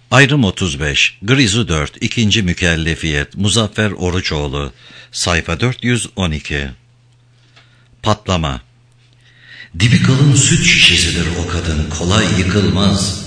Ayrım 35, Grizu 4, 2. Mükellefiyet, Muzaffer Oruçoğlu, sayfa 412. Patlama. Dibi kalın süt şişesidir o kadın, kolay yıkılmaz.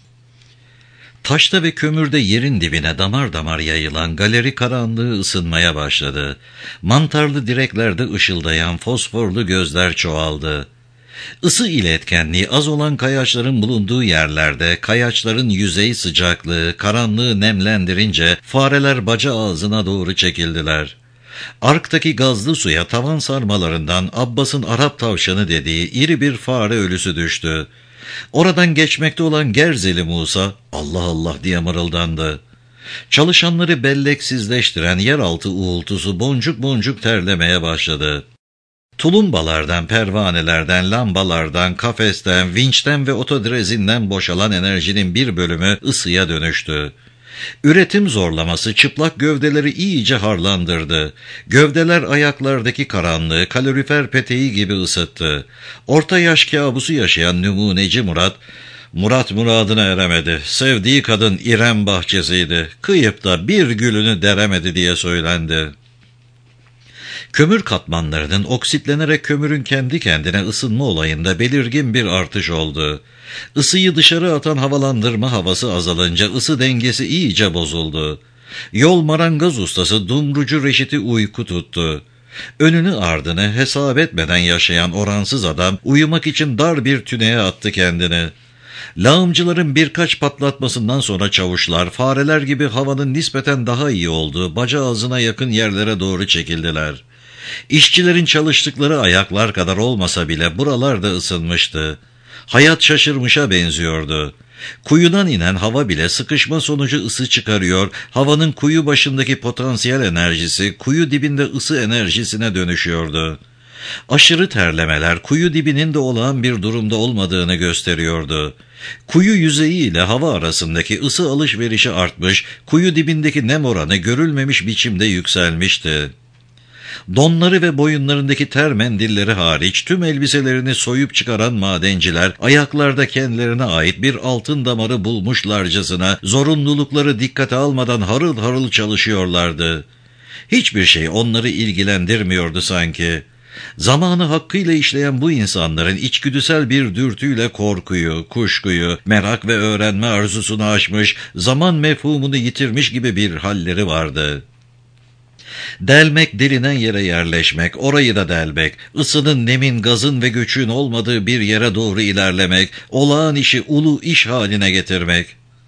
Taşta ve kömürde yerin dibine damar damar yayılan galeri karanlığı ısınmaya başladı. Mantarlı direklerde ışıldayan fosforlu gözler çoğaldı. Isı iletkenliği az olan kayaçların bulunduğu yerlerde kayaçların yüzey sıcaklığı karanlığı nemlendirince fareler baca ağzına doğru çekildiler. Ark'taki gazlı suya tavan sarmalarından Abbas'ın Arap tavşanı dediği iri bir fare ölüsü düştü. Oradan geçmekte olan Gerzeli Musa Allah Allah diye mırıldandı. Çalışanları belleksizleştiren yeraltı uğultusu boncuk boncuk terlemeye başladı. Tulumbalardan, pervanelerden, lambalardan, kafesten, vinçten ve otodrezinden boşalan enerjinin bir bölümü ısıya dönüştü. Üretim zorlaması çıplak gövdeleri iyice harlandırdı. Gövdeler ayaklardaki karanlığı kalorifer peteği gibi ısıttı. Orta yaş kabusu yaşayan numuneci Murat muradına eremedi. Sevdiği kadın İrem bahçesiydi. Kıyıp da bir gülünü deremedi diye söylendi. Kömür katmanlarının oksitlenerek kömürün kendi kendine ısınma olayında belirgin bir artış oldu. Isıyı dışarı atan havalandırma havası azalınca ısı dengesi iyice bozuldu. Yol marangoz ustası Dumrucu Reşit'i uyku tuttu. Önünü ardını hesap etmeden yaşayan oransız adam uyumak için dar bir tüneye attı kendini. Lağımcıların birkaç patlatmasından sonra çavuşlar fareler gibi havanın nispeten daha iyi olduğu baca ağzına yakın yerlere doğru çekildiler. İşçilerin çalıştıkları ayaklar kadar olmasa bile buralar da ısınmıştı. Hayat şaşırmışa benziyordu. Kuyudan inen hava bile sıkışma sonucu ısı çıkarıyor, havanın kuyu başındaki potansiyel enerjisi kuyu dibinde ısı enerjisine dönüşüyordu. Aşırı terlemeler kuyu dibinin de olağan bir durumda olmadığını gösteriyordu. Kuyu yüzeyi ile hava arasındaki ısı alışverişi artmış, kuyu dibindeki nem oranı görülmemiş biçimde yükselmişti. Donları ve boyunlarındaki ter mendilleri hariç tüm elbiselerini soyup çıkaran madenciler ayaklarda kendilerine ait bir altın damarı bulmuşlarcasına zorunlulukları dikkate almadan harıl harıl çalışıyorlardı. Hiçbir şey onları ilgilendirmiyordu sanki. Zamanı hakkıyla işleyen bu insanların içgüdüsel bir dürtüyle korkuyu, kuşkuyu, merak ve öğrenme arzusunu aşmış, zaman mefhumunu yitirmiş gibi bir halleri vardı. Delmek, delinen yere yerleşmek, orayı da delmek, ısının, nemin, gazın ve göçün olmadığı bir yere doğru ilerlemek, olağan işi ulu iş haline getirmek.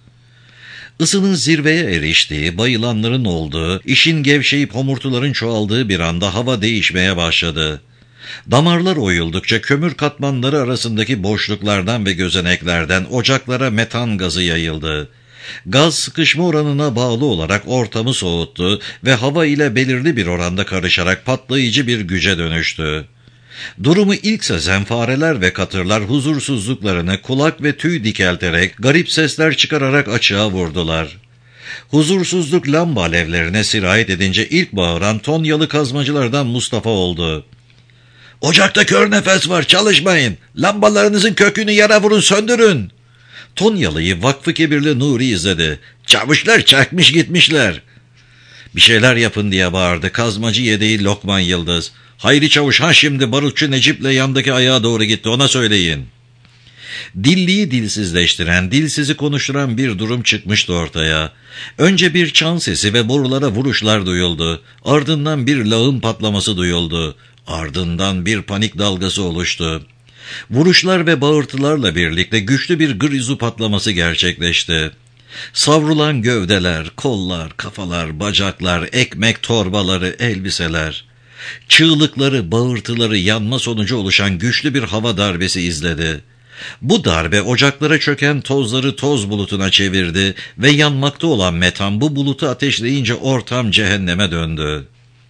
Isının zirveye eriştiği, bayılanların olduğu, işin gevşeyip homurtuların çoğaldığı bir anda hava değişmeye başladı. Damarlar oyuldukça kömür katmanları arasındaki boşluklardan ve gözeneklerden ocaklara metan gazı yayıldı. Gaz sıkışma oranına bağlı olarak ortamı soğuttu ve hava ile belirli bir oranda karışarak patlayıcı bir güce dönüştü. Durumu ilk sezen fareler ve katırlar huzursuzluklarını kulak ve tüy dikelterek, garip sesler çıkararak açığa vurdular. Huzursuzluk lamba alevlerine sirayet edince ilk bağıran Tonyalı kazmacılardan Mustafa oldu. "Ocakta kör nefes var, çalışmayın! Lambalarınızın kökünü yere vurun, söndürün!" Tonyalı'yı Vakfı Kebirli Nuri izledi. "Çavuşlar çakmış gitmişler." "Bir şeyler yapın!" diye bağırdı kazmacı yedeği Lokman Yıldız. "Hayri Çavuş ha şimdi barutçu Necip'le yandaki ayağa doğru gitti, ona söyleyin." Dilliyi dilsizleştiren, dilsizi konuşturan bir durum çıkmıştı ortaya. Önce bir çan sesi ve borulara vuruşlar duyuldu. Ardından bir lağım patlaması duyuldu. Ardından bir panik dalgası oluştu. Vuruşlar ve bağırtılarla birlikte güçlü bir grizu patlaması gerçekleşti. Savrulan gövdeler, kollar, kafalar, bacaklar, ekmek torbaları, elbiseler. Çığlıkları, bağırtıları yanma sonucu oluşan güçlü bir hava darbesi izledi. Bu darbe ocaklara çöken tozları toz bulutuna çevirdi ve yanmakta olan metan bu bulutu ateşleyince ortam cehenneme döndü.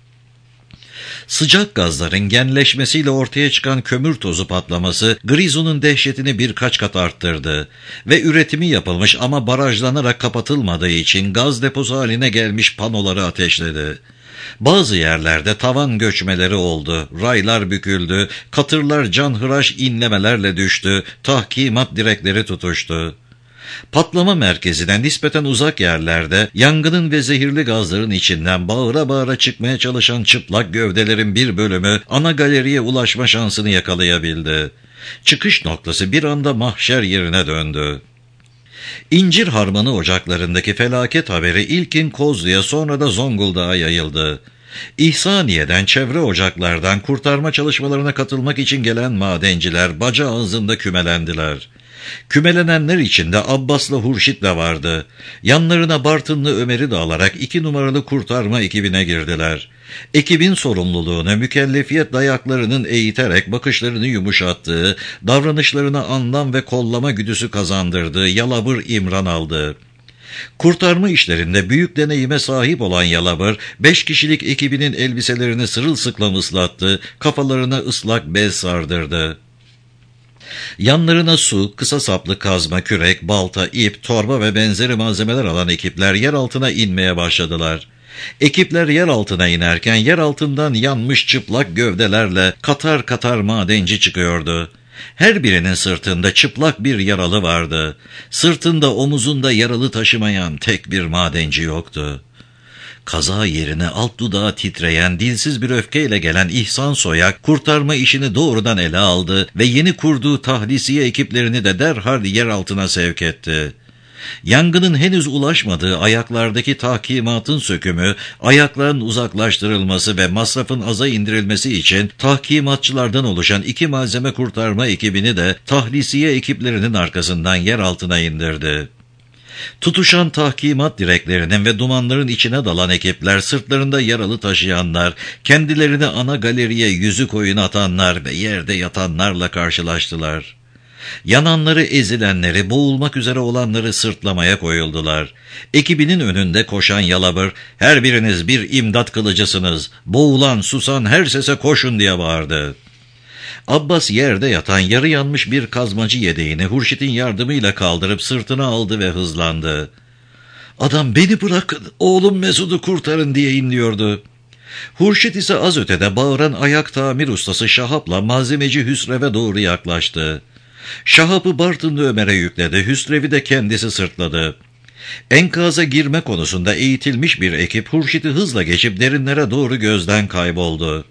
Sıcak gazların genleşmesiyle ortaya çıkan kömür tozu patlaması Grizu'nun dehşetini birkaç kat arttırdı ve üretimi yapılmış ama barajlanarak kapatılmadığı için gaz deposu haline gelmiş panoları ateşledi. Bazı yerlerde tavan göçmeleri oldu, raylar büküldü, katırlar canhıraş inlemelerle düştü, tahkimat direkleri tutuştu. Patlama merkezine nispeten uzak yerlerde yangının ve zehirli gazların içinden bağıra bağıra çıkmaya çalışan çıplak gövdelerin bir bölümü ana galeriye ulaşma şansını yakalayabildi. Çıkış noktası bir anda mahşer yerine döndü. İncir harmanı ocaklarındaki felaket haberi ilkin Kozlu'ya, sonra da Zonguldak'a yayıldı. İhsaniye'den, çevre ocaklardan kurtarma çalışmalarına katılmak için gelen madenciler baca ağzında kümelendiler. Kümelenenler içinde Abbas'la Hurşit de vardı. Yanlarına Bartınlı Ömer'i de alarak 2 numaralı kurtarma ekibine girdiler. Ekibin sorumluluğunu mükellefiyet dayaklarının eğiterek bakışlarını yumuşattığı, davranışlarına anlam ve kollama güdüsü kazandırdığı Yalabır İmran aldı. Kurtarma işlerinde büyük deneyime sahip olan Yalabır, 5 kişilik ekibinin elbiselerini sırılsıklam ıslattı, kafalarına ıslak bez sardırdı. Yanlarına su, kısa saplı kazma, kürek, balta, ip, torba ve benzeri malzemeler alan ekipler yer altına inmeye başladılar. Ekipler yer altına inerken yer altından yanmış çıplak gövdelerle katar katar madenci çıkıyordu. Her birinin sırtında çıplak bir yaralı vardı. Sırtında, omuzunda yaralı taşımayan tek bir madenci yoktu. Kaza yerine alt dudağı titreyen, dilsiz bir öfkeyle gelen İhsan Soyak kurtarma işini doğrudan ele aldı ve yeni kurduğu tahlisiye ekiplerini de derhal yer altına sevk etti. Yangının henüz ulaşmadığı ayaklardaki tahkimatın sökümü, ayakların uzaklaştırılması ve masrafın aza indirilmesi için tahkimatçılardan oluşan 2 malzeme kurtarma ekibini de tahlisiye ekiplerinin arkasından yer altına indirdi. Tutuşan tahkimat direklerinin ve dumanların içine dalan ekipler, sırtlarında yaralı taşıyanlar, kendilerini ana galeriye yüzük oyun atanlar ve yerde yatanlarla karşılaştılar. Yananları, ezilenleri, boğulmak üzere olanları sırtlamaya koyuldular. Ekibinin önünde koşan Yalabır, "Her biriniz bir imdat kılıcısınız, boğulan, susan her sese koşun," diye bağırdı. Abbas yerde yatan yarı yanmış bir kazmacı yedeğini Hurşit'in yardımıyla kaldırıp sırtına aldı ve hızlandı. "Adam, beni bırakın, oğlum Mesud'u kurtarın," diye inliyordu. Hurşit ise az ötede bağıran ayak tamir ustası Şahap'la malzemeci Hüsrev'e doğru yaklaştı. Şahap'ı Bartınlı Ömer'e yükledi, Hüsrev'i de kendisi sırtladı. Enkaza girme konusunda eğitilmiş bir ekip Hurşit'i hızla geçip derinlere doğru gözden kayboldu.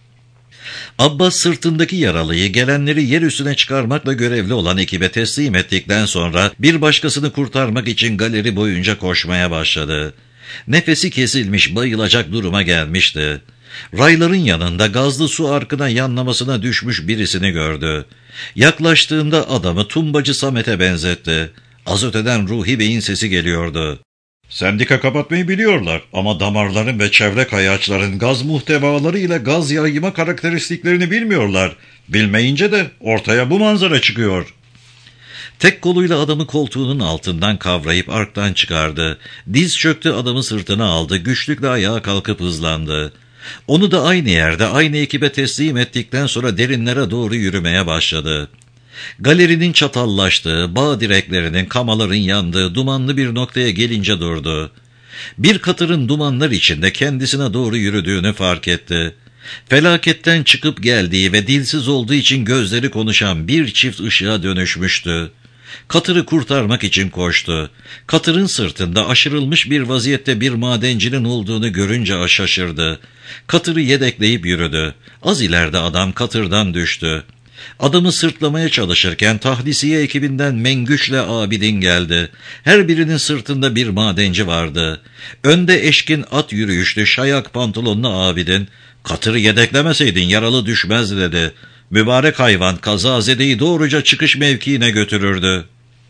Abbas sırtındaki yaralıyı gelenleri yer üstüne çıkarmakla görevli olan ekibe teslim ettikten sonra bir başkasını kurtarmak için galeri boyunca koşmaya başladı. Nefesi kesilmiş, bayılacak duruma gelmişti. Rayların yanında gazlı su arkına yanlamasına düşmüş birisini gördü. Yaklaştığında adamı tumbacı Samet'e benzetti. Az öteden Ruhi Bey'in sesi geliyordu. "Sendika kapatmayı biliyorlar ama damarların ve çevre kayaçların gaz muhtevaları ile gaz yayma karakteristiklerini bilmiyorlar. Bilmeyince de ortaya bu manzara çıkıyor." Tek koluyla adamı koltuğunun altından kavrayıp arktan çıkardı. Diz çöktü, adamı sırtına aldı, güçlükle ayağa kalkıp hızlandı. Onu da aynı yerde, aynı ekibe teslim ettikten sonra derinlere doğru yürümeye başladı. Galerinin çatallaştığı, bağ direklerinin, kamaların yandığı dumanlı bir noktaya gelince durdu. Bir katırın dumanlar içinde kendisine doğru yürüdüğünü fark etti. Felaketten çıkıp geldiği ve dilsiz olduğu için gözleri konuşan bir çift ışığa dönüşmüştü. Katırı kurtarmak için koştu. Katırın sırtında aşırılmış bir vaziyette bir madencinin olduğunu görünce şaşırdı. Katırı yedekleyip yürüdü. Az ileride adam katırdan düştü. Adamı sırtlamaya çalışırken tahlisiye ekibinden Mengüç'le Abidin geldi. Her birinin sırtında bir madenci vardı. Önde eşkin at yürüyüşlü şayak pantolonlu Abidin, "Katırı yedeklemeseydin yaralı düşmez," dedi. Mübarek hayvan kazazedeyi doğruca çıkış mevkiine götürürdü.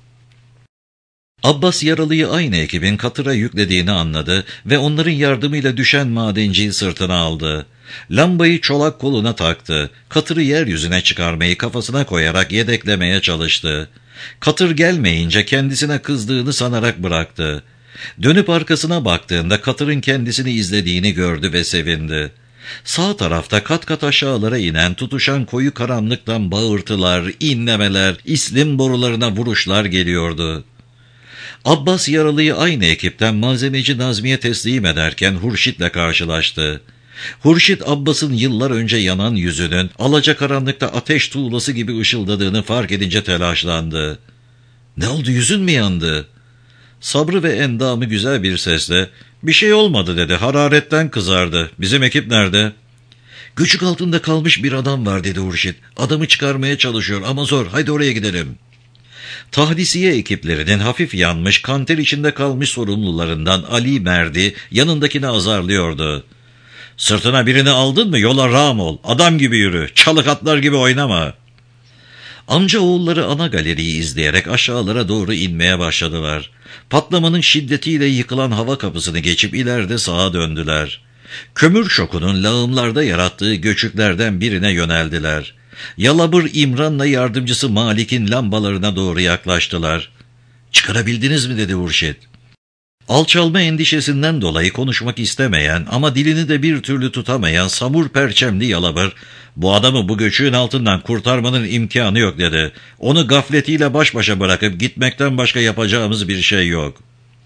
Abbas yaralıyı aynı ekibin katıra yüklediğini anladı ve onların yardımıyla düşen madenciyi sırtına aldı. Lambayı çolak koluna taktı. Katırı yeryüzüne çıkarmayı kafasına koyarak yedeklemeye çalıştı. Katır gelmeyince kendisine kızdığını sanarak bıraktı. Dönüp arkasına baktığında katırın kendisini izlediğini gördü ve sevindi. Sağ tarafta kat kat aşağılara inen, tutuşan koyu karanlıktan bağırtılar, inlemeler, islim borularına vuruşlar geliyordu. Abbas yaralıyı aynı ekipten malzemeci Nazmi'ye teslim ederken Hurşit'le karşılaştı. Hurşit, Abbas'ın yıllar önce yanan yüzünün alacakaranlıkta ateş tuğlası gibi ışıldadığını fark edince telaşlandı. Ne oldu, yüzün mü yandı? Sabrı ve endamı güzel bir sesle, bir şey olmadı dedi, hararetten kızardı. Bizim ekip nerede? Göçük altında kalmış bir adam var dedi Hurşit. Adamı çıkarmaya çalışıyor ama zor, haydi oraya gidelim. Tahdisiye ekiplerinin hafif yanmış, kanter içinde kalmış sorumlularından Ali Merdi yanındakini azarlıyordu. Sırtına birini aldın mı yola rağm ol, adam gibi yürü, çalık atlar gibi oynama. Amca oğulları ana galeriyi izleyerek aşağılara doğru inmeye başladılar. Patlamanın şiddetiyle yıkılan hava kapısını geçip ileride sağa döndüler. Kömür şokunun lağımlarda yarattığı göçüklerden birine yöneldiler. Yalabır İmran'la yardımcısı Malik'in lambalarına doğru yaklaştılar. "Çıkarabildiniz mi?" dedi Hurşit. Alçalma endişesinden dolayı konuşmak istemeyen ama dilini de bir türlü tutamayan samur perçemli Yalabır, "Bu adamı bu göçüğün altından kurtarmanın imkanı yok" dedi. "Onu gafletiyle baş başa bırakıp gitmekten başka yapacağımız bir şey yok."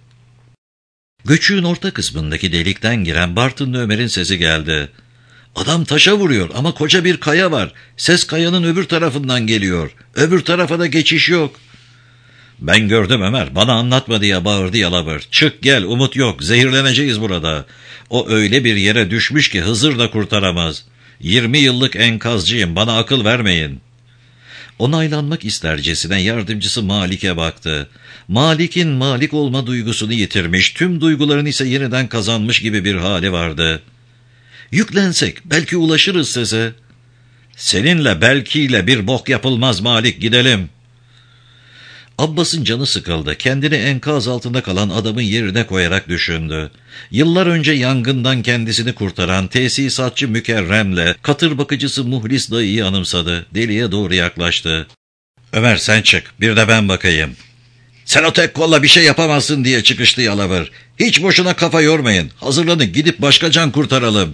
Göçüğün orta kısmındaki delikten giren Bartınlı Ömer'in sesi geldi. "Adam taşa vuruyor ama koca bir kaya var. Ses kayanın öbür tarafından geliyor. Öbür tarafa da geçiş yok." "Ben gördüm Ömer, bana anlatma" diye bağırdı Yalabır. "Çık gel, umut yok, zehirleneceğiz burada. O öyle bir yere düşmüş ki Hızır da kurtaramaz. 20 yıllık enkazcıyım, bana akıl vermeyin." Onaylanmak istercesine yardımcısı Malik'e baktı. Malik'in Malik olma duygusunu yitirmiş, tüm duygularını ise yeniden kazanmış gibi bir hali vardı. "Yüklensek belki ulaşırız sese." "Seninle belkiyle bir bok yapılmaz Malik, gidelim." Abbas'ın canı sıkıldı. Kendini enkaz altında kalan adamın yerine koyarak düşündü. Yıllar önce yangından kendisini kurtaran tesisatçı Mükerrem'le katır bakıcısı Muhlis dayıyı anımsadı. Deliye doğru yaklaştı. "Ömer sen çık, bir de ben bakayım." "Sen o tek kolla bir şey yapamazsın" diye çıkıştı Yalabır. "Hiç boşuna kafa yormayın. Hazırlanın, gidip başka can kurtaralım."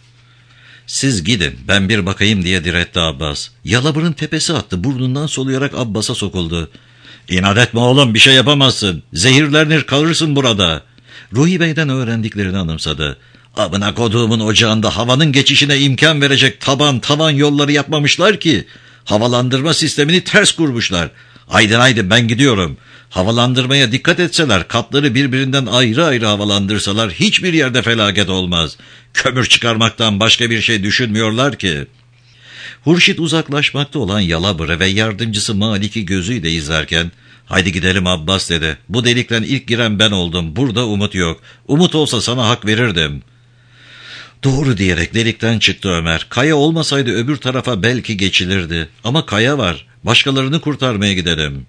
"Siz gidin, ben bir bakayım" diye diretti Abbas. Yalabır'ın tepesi attı, burnundan soluyarak Abbas'a sokuldu. "İnat etme oğlum, bir şey yapamazsın. Zehirlenir kalırsın burada." Ruhi Bey'den öğrendiklerini anımsadı. "Amına koduğumun ocağında havanın geçişine imkan verecek taban yolları yapmamışlar ki. Havalandırma sistemini ters kurmuşlar. Haydi ben gidiyorum. Havalandırmaya dikkat etseler, katları birbirinden ayrı ayrı havalandırsalar hiçbir yerde felaket olmaz. Kömür çıkarmaktan başka bir şey düşünmüyorlar ki." Hurşit uzaklaşmakta olan Yalabır'ı ve yardımcısı Malik'i gözüyle izlerken, "Haydi gidelim Abbas" dedi. "Bu delikten ilk giren ben oldum. Burada umut yok. Umut olsa sana hak verirdim." "Doğru" diyerek delikten çıktı Ömer. Kaya olmasaydı öbür tarafa belki geçilirdi. Ama kaya var. Başkalarını kurtarmaya gidelim.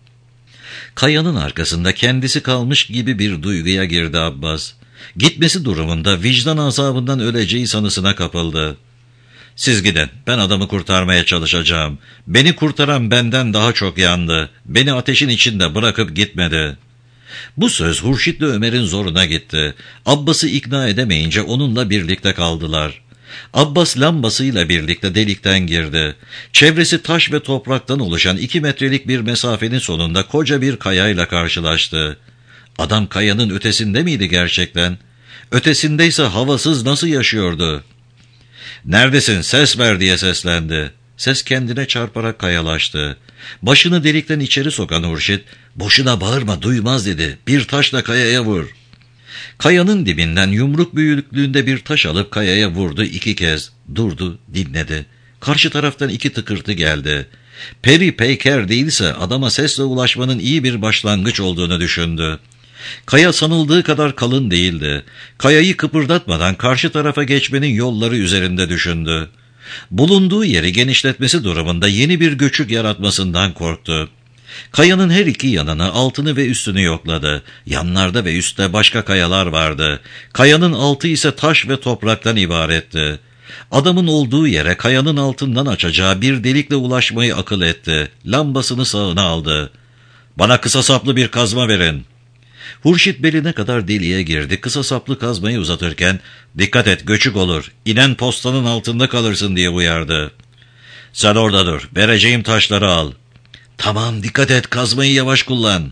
Kayanın arkasında kendisi kalmış gibi bir duyguya girdi Abbas. Gitmesi durumunda vicdan azabından öleceği sanısına kapıldı. "Siz gidin, ben adamı kurtarmaya çalışacağım. Beni kurtaran benden daha çok yandı. Beni ateşin içinde bırakıp gitmedi." Bu söz Hurşit'le Ömer'in zoruna gitti. Abbas'ı ikna edemeyince onunla birlikte kaldılar. Abbas lambasıyla birlikte delikten girdi. Çevresi taş ve topraktan oluşan 2 metrelik bir mesafenin sonunda koca bir kayayla karşılaştı. Adam kayanın ötesinde miydi gerçekten? Ötesindeyse havasız nasıl yaşıyordu? "Neredesin? Ses ver" diye seslendi. Ses kendine çarparak kayalaştı. Başını delikten içeri sokan Hurşit, "Boşuna bağırma, duymaz" dedi. "Bir taşla kayaya vur." Kayanın dibinden yumruk büyüklüğünde bir taş alıp kayaya vurdu 2 kez. Durdu, dinledi. Karşı taraftan 2 tıkırtı geldi. Peri peyker değilse adama sesle ulaşmanın iyi bir başlangıç olduğunu düşündü. Kaya sanıldığı kadar kalın değildi. Kayayı kıpırdatmadan karşı tarafa geçmenin yolları üzerinde düşündü. Bulunduğu yeri genişletmesi durumunda yeni bir göçük yaratmasından korktu. Kayanın her iki yanını, altını ve üstünü yokladı. Yanlarda ve üstte başka kayalar vardı. Kayanın altı ise taş ve topraktan ibaretti. Adamın olduğu yere kayanın altından açacağı bir delikle ulaşmayı akıl etti. Lambasını sağına aldı. "Bana kısa saplı bir kazma verin." Hurşit beline kadar deliğe girdi. Kısa saplı kazmayı uzatırken, "Dikkat et, göçük olur. İnen postanın altında kalırsın" diye uyardı. "Sen orada dur. Vereceğim taşları al." "Tamam, dikkat et, kazmayı yavaş kullan."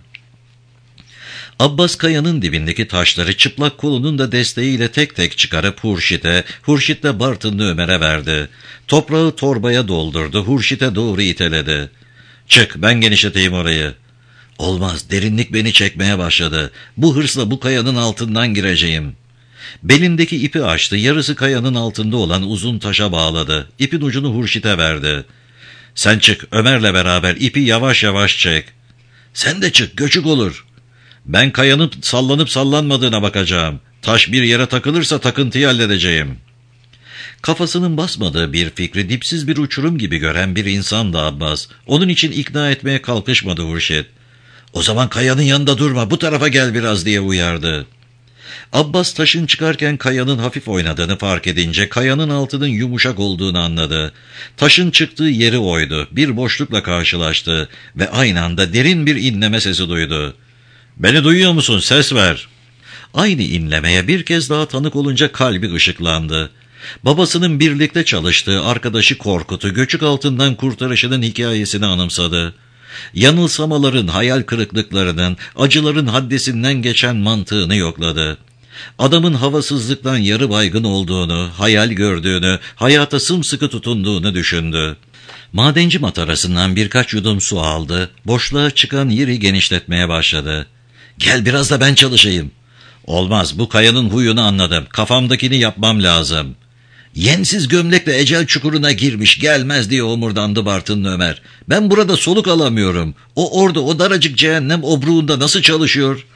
Abbas kayanın dibindeki taşları çıplak kolunun da desteğiyle tek tek çıkarıp Hurşit de Bartınlı Ömer'e verdi. Toprağı torbaya doldurdu, Hurşit'e doğru iteledi. "Çık, ben genişleteyim orayı." Olmaz, derinlik beni çekmeye başladı. Bu hırsla bu kayanın altından gireceğim. Belindeki ipi açtı, yarısı kayanın altında olan uzun taşa bağladı. İpin ucunu Hurşit'e verdi. Sen çık, Ömer'le beraber ipi yavaş yavaş çek. Sen de çık, göçük olur. Ben kayanın sallanıp sallanmadığına bakacağım. Taş bir yere takılırsa takıntıyı halledeceğim. Kafasının basmadığı bir fikri dipsiz bir uçurum gibi gören bir insandı Abbas. Onun için ikna etmeye kalkışmadı Hurşit. O zaman kayanın yanında durma, bu tarafa gel biraz diye uyardı. Abbas taşın çıkarken kayanın hafif oynadığını fark edince kayanın altının yumuşak olduğunu anladı. Taşın çıktığı yeri oydu, bir boşlukla karşılaştı ve aynı anda derin bir inleme sesi duydu. ''Beni duyuyor musun? Ses ver.'' Aynı inlemeye bir kez daha tanık olunca kalbi ışıklandı. Babasının birlikte çalıştığı arkadaşı Korkut'u göçük altından kurtarışının hikayesini anımsadı. Yanılsamaların, hayal kırıklıklarının, acıların haddesinden geçen mantığını yokladı. Adamın havasızlıktan yarı baygın olduğunu, hayal gördüğünü, hayata sımsıkı tutunduğunu düşündü. Madenci matarasından birkaç yudum su aldı, boşluğa çıkan yeri genişletmeye başladı. ''Gel biraz da ben çalışayım.'' ''Olmaz, bu kayanın huyunu anladım, kafamdakini yapmam lazım.'' ''Yensiz gömlekle ecel çukuruna girmiş, gelmez.'' diye homurdandı Bartınlı Ömer. ''Ben burada soluk alamıyorum. O orada, o daracık cehennem obruğunda nasıl çalışıyor?''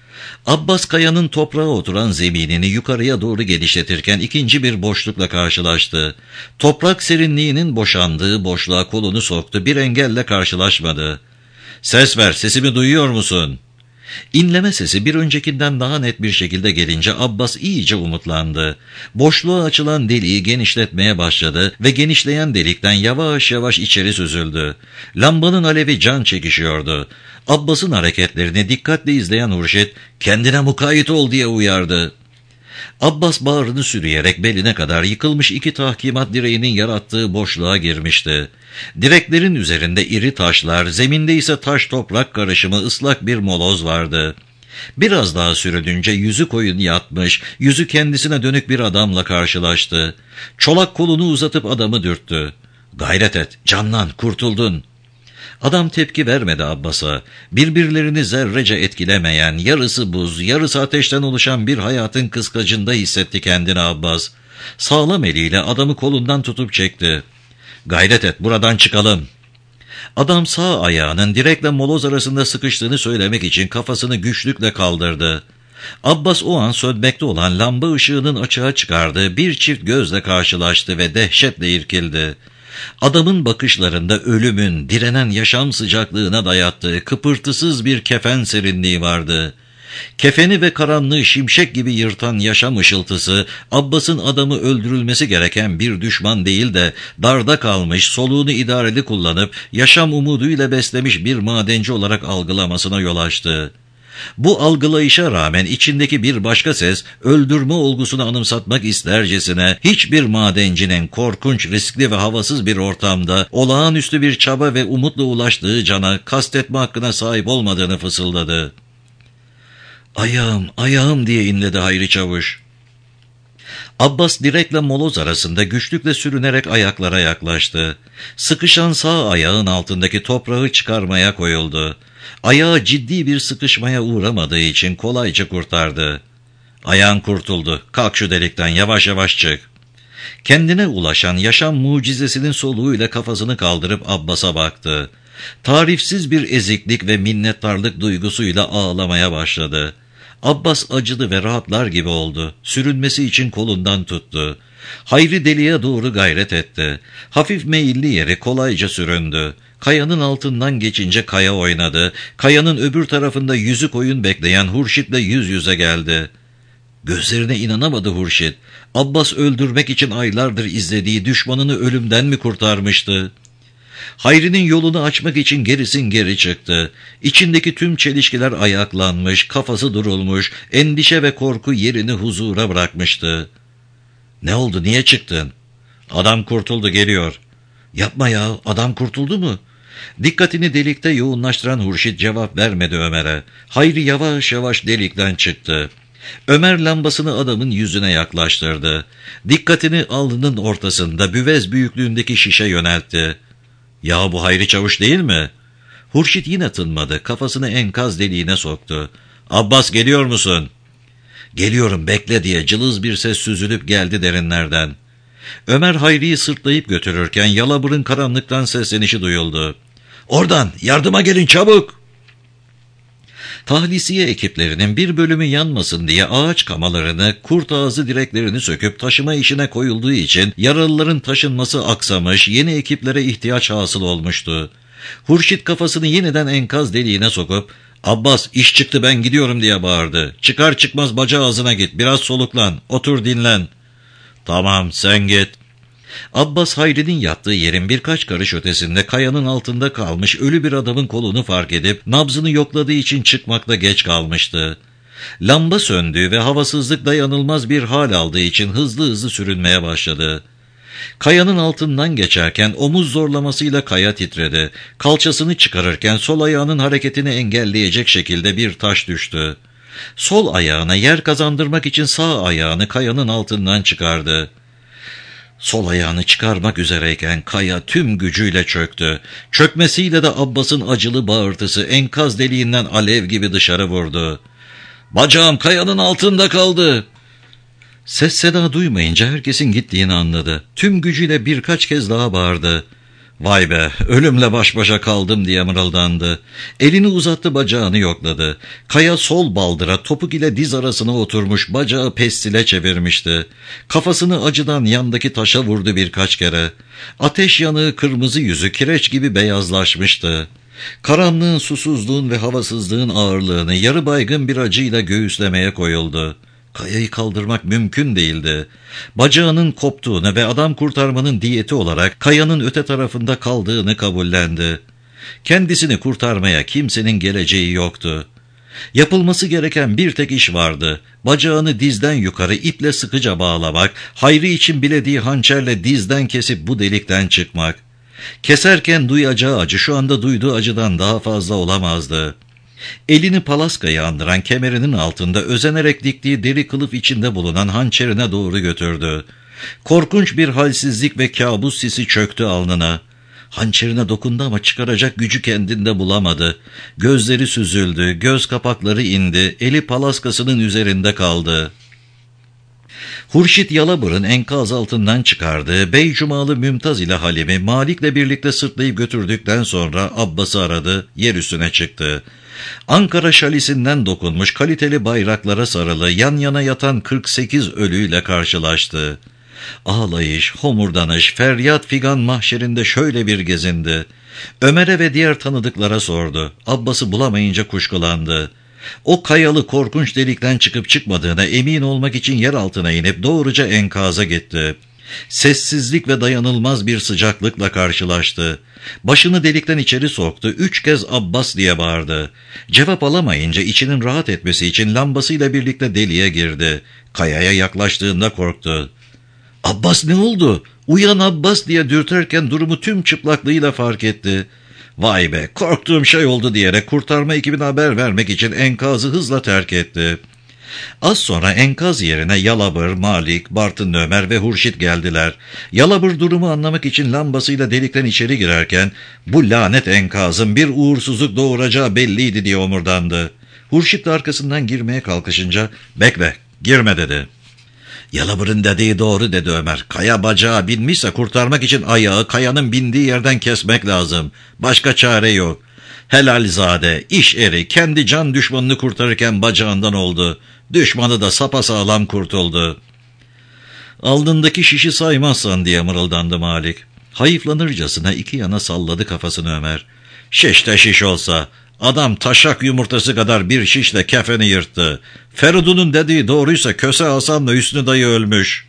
Abbas kayanın toprağa oturan zeminini yukarıya doğru genişletirken ikinci bir boşlukla karşılaştı. Toprak serinliğinin boşandığı boşluğa kolunu soktu, bir engelle karşılaşmadı. ''Ses ver, sesimi duyuyor musun?'' İnleme sesi bir öncekinden daha net bir şekilde gelince Abbas iyice umutlandı. Boşluğa açılan deliği genişletmeye başladı ve genişleyen delikten yavaş yavaş içeri süzüldü. Lambanın alevi can çekişiyordu. Abbas'ın hareketlerini dikkatle izleyen Hurşit, ''Kendine mukayyet ol.'' diye uyardı. Abbas bağrını sürüyerek beline kadar yıkılmış iki tahkimat direğinin yarattığı boşluğa girmişti. Direklerin üzerinde iri taşlar, zeminde ise taş toprak karışımı ıslak bir moloz vardı. Biraz daha sürününce yüzü koyun yatmış, yüzü kendisine dönük bir adamla karşılaştı. Çolak kolunu uzatıp adamı dürttü. ''Gayret et, canlan, kurtuldun.'' Adam tepki vermedi Abbas'a. Birbirlerini zerrece etkilemeyen, yarısı buz, yarısı ateşten oluşan bir hayatın kıskacında hissetti kendini Abbas. Sağlam eliyle adamı kolundan tutup çekti. ''Gayret et, buradan çıkalım.'' Adam sağ ayağının direkle moloz arasında sıkıştığını söylemek için kafasını güçlükle kaldırdı. Abbas o an sönmekte olan lamba ışığının açığa çıkardığı bir çift gözle karşılaştı ve dehşetle irkildi. Adamın bakışlarında ölümün, direnen yaşam sıcaklığına dayattığı kıpırtısız bir kefen serinliği vardı. Kefeni ve karanlığı şimşek gibi yırtan yaşam ışıltısı, Abbas'ın adamı öldürülmesi gereken bir düşman değil de darda kalmış, soluğunu idareli kullanıp yaşam umuduyla beslemiş bir madenci olarak algılamasına yol açtı. Bu algılayışa rağmen içindeki bir başka ses, öldürme olgusunu anımsatmak istercesine hiçbir madencinin korkunç, riskli ve havasız bir ortamda olağanüstü bir çaba ve umutla ulaştığı cana kastetme hakkına sahip olmadığını fısıldadı. ''Ayağım, ayağım!'' diye inledi Hayri Çavuş. Abbas direkle moloz arasında güçlükle sürünerek ayaklara yaklaştı. Sıkışan sağ ayağın altındaki toprağı çıkarmaya koyuldu. Ayağı ciddi bir sıkışmaya uğramadığı için kolayca kurtardı. ''Ayağın kurtuldu. Kalk şu delikten, yavaş yavaş çık.'' Kendine ulaşan yaşam mucizesinin soluğuyla kafasını kaldırıp Abbas'a baktı. Tarifsiz bir eziklik ve minnettarlık duygusuyla ağlamaya başladı. Abbas acıdı ve rahatlar gibi oldu. Sürünmesi için kolundan tuttu. Hayri deliğe doğru gayret etti. Hafif meyilli yeri kolayca süründü. Kayanın altından geçince kaya oynadı. Kayanın öbür tarafında yüzü koyun bekleyen Hurşit'le yüz yüze geldi. Gözlerine inanamadı Hurşit. Abbas öldürmek için aylardır izlediği düşmanını ölümden mi kurtarmıştı? Hayri'nin yolunu açmak için gerisin geri çıktı. İçindeki tüm çelişkiler ayaklanmış, kafası durulmuş, endişe ve korku yerini huzura bırakmıştı. ''Ne oldu, niye çıktın?'' ''Adam kurtuldu, geliyor.'' ''Yapma ya, adam kurtuldu mu?'' Dikkatini delikte yoğunlaştıran Hurşit cevap vermedi Ömer'e. Hayri yavaş yavaş delikten çıktı. Ömer lambasını adamın yüzüne yaklaştırdı. Dikkatini alnının ortasında büvez büyüklüğündeki şişe yöneltti. ''Ya bu Hayri Çavuş değil mi?'' Hurşit yine tınmadı, kafasını enkaz deliğine soktu. ''Abbas, geliyor musun?'' ''Geliyorum, bekle'' diye cılız bir ses süzülüp geldi derinlerden. Ömer Hayri'yi sırtlayıp götürürken Yalabır'ın karanlıktan seslenişi duyuldu. ''Oradan yardıma gelin, çabuk!'' Tahlisiye ekiplerinin bir bölümü yanmasın diye ağaç kamalarını, kurt ağzı direklerini söküp taşıma işine koyulduğu için yaralıların taşınması aksamış, yeni ekiplere ihtiyaç hasıl olmuştu. Hurşit kafasını yeniden enkaz deliğine sokup ''Abbas, iş çıktı, ben gidiyorum'' diye bağırdı. ''Çıkar çıkmaz baca ağzına git, biraz soluklan, otur dinlen.'' ''Tamam, sen git.'' Abbas Hayri'nin yattığı yerin birkaç karış ötesinde kayanın altında kalmış ölü bir adamın kolunu fark edip nabzını yokladığı için çıkmakta geç kalmıştı. Lamba söndü ve havasızlık dayanılmaz bir hal aldığı için hızlı hızlı sürünmeye başladı. Kayanın altından geçerken omuz zorlamasıyla kaya titredi. Kalçasını çıkarırken sol ayağının hareketini engelleyecek şekilde bir taş düştü. Sol ayağına yer kazandırmak için sağ ayağını kayanın altından çıkardı. Sol ayağını çıkarmak üzereyken kaya tüm gücüyle çöktü. Çökmesiyle de Abbas'ın acılı bağırtısı enkaz deliğinden alev gibi dışarı vurdu. ''Bacağım kayanın altında kaldı.'' Ses seda duymayınca herkesin gittiğini anladı. Tüm gücüyle birkaç kez daha bağırdı. ''Vay be, ölümle baş başa kaldım'' diye mırıldandı. Elini uzattı, bacağını yokladı. Kaya sol baldıra topuk ile diz arasına oturmuş, bacağı pestile çevirmişti. Kafasını acıdan yandaki taşa vurdu birkaç kere. Ateş yanığı kırmızı yüzü kireç gibi beyazlaşmıştı. Karanlığın, susuzluğun ve havasızlığın ağırlığını yarı baygın bir acıyla göğüslemeye koyuldu. Kayayı kaldırmak mümkün değildi. Bacağının koptuğunu ve adam kurtarmanın diyeti olarak kayanın öte tarafında kaldığını kabullendi. Kendisini kurtarmaya kimsenin geleceği yoktu. Yapılması gereken bir tek iş vardı. Bacağını dizden yukarı iple sıkıca bağlamak, Hayri için bilediği hançerle dizden kesip bu delikten çıkmak. Keserken duyacağı acı şu anda duyduğu acıdan daha fazla olamazdı. Elini palaskayı andıran kemerinin altında özenerek diktiği deri kılıf içinde bulunan hançerine doğru götürdü. Korkunç bir halsizlik ve kabus sisi çöktü alnına. Hançerine dokundu ama çıkaracak gücü kendinde bulamadı. Gözleri süzüldü, göz kapakları indi, eli palaskasının üzerinde kaldı. Hurşit Yalabır'ın enkaz altından çıkardığı Beycumalı Mümtaz ile Halim'i Malik'le birlikte sırtlayıp götürdükten sonra Abbas'ı aradı, yer üstüne çıktı. Ankara şalisinden dokunmuş kaliteli bayraklara sarılı yan yana yatan 48 ölüyle karşılaştı. Ağlayış, homurdanış, feryat figan mahşerinde şöyle bir gezindi. Ömer'e ve diğer tanıdıklara sordu. Abbas'ı bulamayınca kuşkulandı. O kayalı korkunç delikten çıkıp çıkmadığına emin olmak için yer altına inip doğruca enkaza gitti. Sessizlik ve dayanılmaz bir sıcaklıkla karşılaştı. Başını delikten içeri soktu, 3 kez Abbas diye bağırdı. Cevap alamayınca içinin rahat etmesi için lambasıyla birlikte deliğe girdi. Kayaya yaklaştığında korktu. ''Abbas, ne oldu? Uyan Abbas'' diye dürterken durumu tüm çıplaklığıyla fark etti. ''Vay be, korktuğum şey oldu'' diyerek kurtarma ekibine haber vermek için enkazı hızla terk etti. Az sonra enkaz yerine Yalabır, Malik, Bartın Ömer ve Hurşit geldiler. Yalabır durumu anlamak için lambasıyla delikten içeri girerken ''Bu lanet enkazın bir uğursuzluk doğuracağı belliydi'' diye omurdandı. Hurşit de arkasından girmeye kalkışınca ''Bekle, girme'' dedi. ''Yalabır'ın dediği doğru'' dedi Ömer. ''Kaya bacağa binmişse kurtarmak için ayağı kayanın bindiği yerden kesmek lazım. Başka çare yok. Helalzade, iş eri, kendi can düşmanını kurtarırken bacağından oldu. Düşmanı da sapasağlam kurtuldu.'' ''Alnındaki şişi saymazsan'' diye mırıldandı Malik. Hayıflanırcasına iki yana salladı kafasını Ömer. ''Şiş de şiş olsa, adam taşak yumurtası kadar bir şişle kefeni yırttı. Feridun'un dediği doğruysa Köse Hasan'la Hüsnü dayı ölmüş.''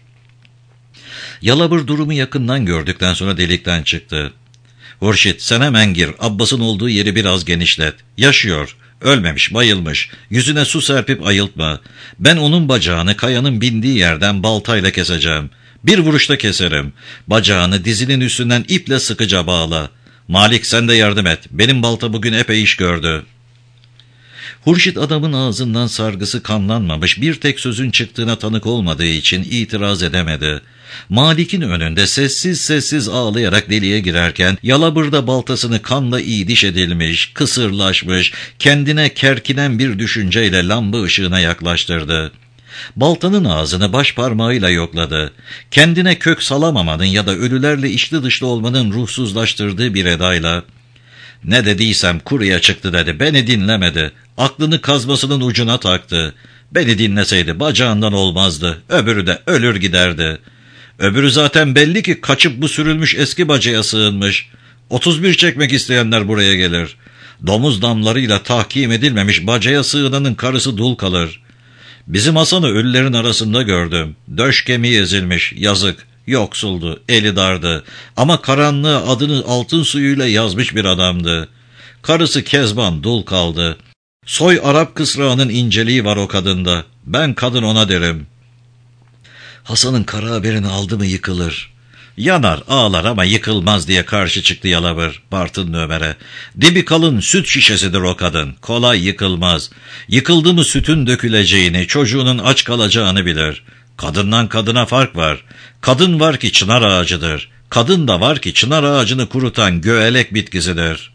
Yalabır durumu yakından gördükten sonra delikten çıktı. ''Hurşit, sen hemen gir, Abbas'ın olduğu yeri biraz genişlet. Yaşıyor, ölmemiş, bayılmış. Yüzüne su serpip ayıltma. Ben onun bacağını kayanın bindiği yerden baltayla keseceğim. Bir vuruşta keserim. Bacağını dizinin üstünden iple sıkıca bağla. Malik, sen de yardım et. Benim balta bugün epey iş gördü.'' Hurşit adamın ağzından sargısı kanlanmamış bir tek sözün çıktığına tanık olmadığı için itiraz edemedi. Malik'in önünde sessiz sessiz ağlayarak deliğe girerken Yalabır'da baltasını kanla iğdiş edilmiş, kısırlaşmış, kendine kerkinen bir düşünceyle lamba ışığına yaklaştırdı. Baltanın ağzını baş parmağıyla yokladı. Kendine kök salamamanın ya da ölülerle içli dışlı olmanın ruhsuzlaştırdığı bir edayla "Ne dediysem kuruya çıktı" dedi. Beni dinlemedi. Aklını kazmasının ucuna taktı. Beni dinleseydi bacağından olmazdı. Öbürü de ölür giderdi. Öbürü zaten belli ki kaçıp bu sürülmüş eski bacaya sığınmış. 31 çekmek isteyenler buraya gelir. Domuz damlarıyla tahkim edilmemiş bacaya sığınanın karısı dul kalır. Bizim Hasan'ı ölülerin arasında gördüm. Döş kemiği ezilmiş, yazık. Yoksuldu, eli dardı ama karanlığa adını altın suyuyla yazmış bir adamdı. Karısı Kezban dul kaldı. Soy Arap kısrağının inceliği var o kadında. Ben kadın ona derim. Hasan'ın kara haberini aldı mı yıkılır. Yanar, ağlar ama yıkılmaz diye karşı çıktı Yalabır, Bartınlı Ömer'e. Dibi kalın süt şişesidir o kadın. Kolay yıkılmaz. Yıkıldı mı sütün döküleceğini, çocuğunun aç kalacağını bilir. Kadından kadına fark var. Kadın var ki çınar ağacıdır. Kadın da var ki çınar ağacını kurutan göelek bitkisidir.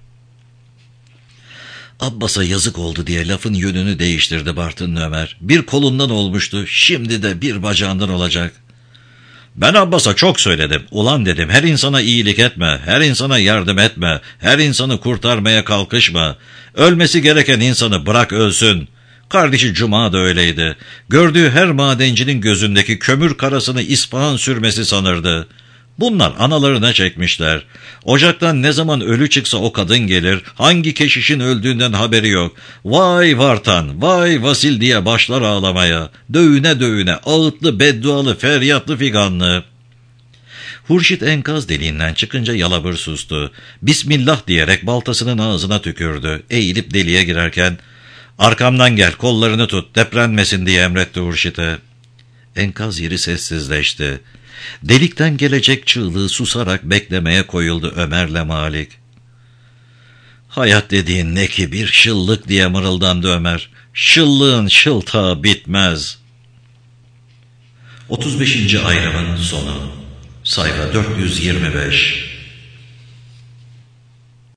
Abbas'a yazık oldu diye lafın yönünü değiştirdi Bartınlı Ömer. Bir kolundan olmuştu, şimdi de bir bacağından olacak. Ben Abbas'a çok söyledim. Ulan dedim, her insana iyilik etme, her insana yardım etme, her insanı kurtarmaya kalkışma. Ölmesi gereken insanı bırak ölsün. Kardeşi Cuma da öyleydi. Gördüğü her madencinin gözündeki kömür karasını İspahan sürmesi sanırdı. Bunlar analarına çekmişler. Ocaktan ne zaman ölü çıksa o kadın gelir, hangi keşişin öldüğünden haberi yok. Vay Vartan, vay Vasil diye başlar ağlamaya. Dövüne dövüne, ağıtlı, beddualı, feryatlı, figanlı. Hurşit enkaz deliğinden çıkınca Yalabır sustu. Bismillah diyerek baltasının ağzına tükürdü. Eğilip deliğe girerken, "Arkamdan gel, kollarını tut, deprenmesin" diye emretti Hurşit'e. Enkaz yeri sessizleşti. Delikten gelecek çığlığı susarak beklemeye koyuldu Ömer'le Malik. "Hayat dediğin ne ki bir şıllık" diye mırıldandı Ömer. "Şıllığın şıltağı bitmez." 35. ayrımın sonu. Sayfa 425.